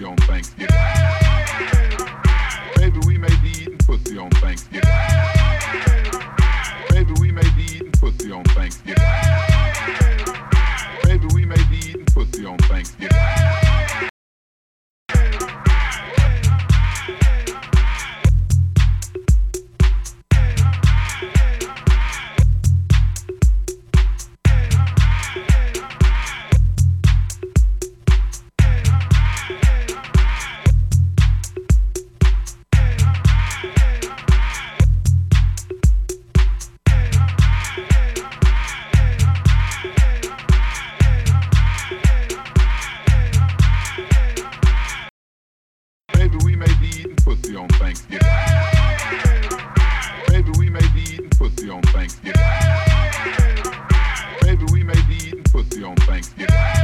pussy on Thanksgiving. Baby, we may be eating pussy on Thanksgiving. Baby, we may be eating pussy on Thanksgiving. Baby, we may be eating pussy on Thanksgiving. Baby, we may be eating pussy on Thanksgiving. Baby, we may be eating pussy on Thanksgiving. Baby, we may be eating pussy on Thanksgiving.